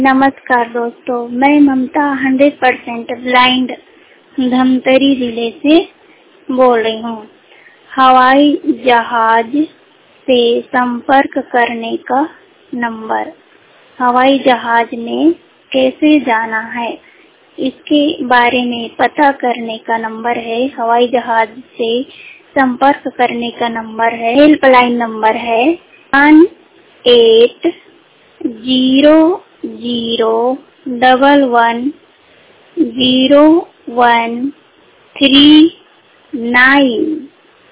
नमस्कार दोस्तों, मैं ममता 100% ब्लाइंड धमतरी जिले से बोल रही हूँ। हवाई जहाज से संपर्क करने का नंबर, हवाई जहाज में कैसे जाना है इसके बारे में पता करने का नंबर है। हवाई जहाज से संपर्क करने का नंबर है, हेल्पलाइन नंबर है 1800110139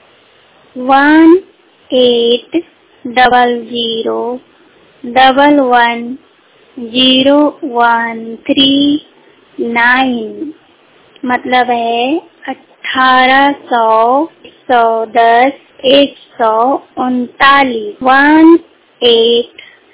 1800110139 मतलब है 1800 110 139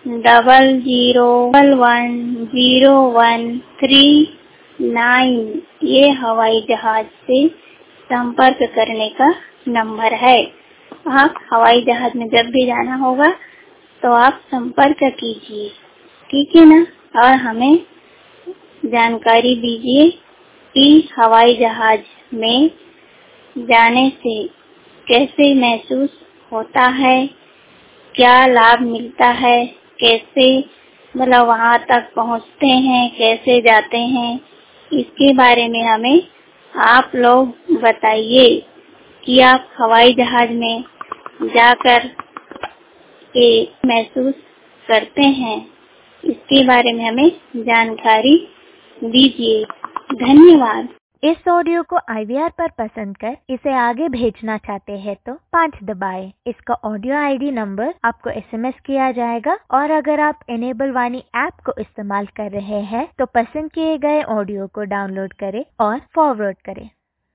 1800110139 ये हवाई जहाज से संपर्क करने का नंबर है। आप हवाई जहाज में जब भी जाना होगा तो आप संपर्क कीजिए, ठीक है ना। और हमें जानकारी दीजिए कि हवाई जहाज में जाने से कैसे महसूस होता है, क्या लाभ मिलता है, कैसे मतलब वहाँ तक पहुँचते हैं, कैसे जाते हैं, इसके बारे में हमें आप लोग बताइए कि आप हवाई जहाज में जाकर के महसूस करते हैं। इसके बारे में हमें जानकारी दीजिए। धन्यवाद। इस ऑडियो को IVR पर पसंद कर इसे आगे भेजना चाहते हैं तो 5 दबाएं। इसका ऑडियो ID नंबर आपको SMS किया जाएगा और अगर आप इनेबल वाणी ऐप को इस्तेमाल कर रहे हैं तो पसंद किए गए ऑडियो को डाउनलोड करें और फॉरवर्ड करें।